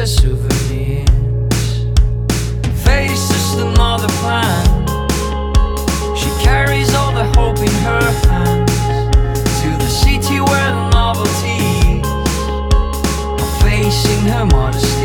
her souvenirs. Face just another plan. She carries all the hope in her hands to the city where the novelties are facing her modesty.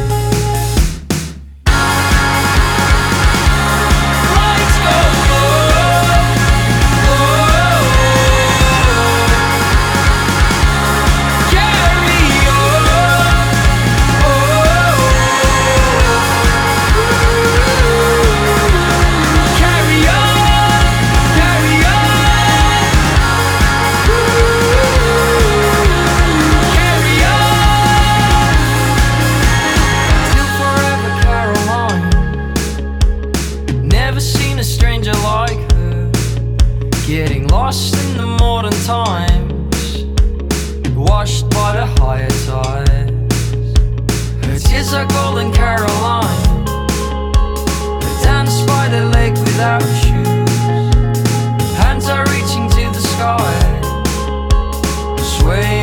Like her, getting lost in the modern times, washed by the higher tides. Her tears are golden Caroline, they dance by the lake without shoes. Hands are reaching to the sky, sway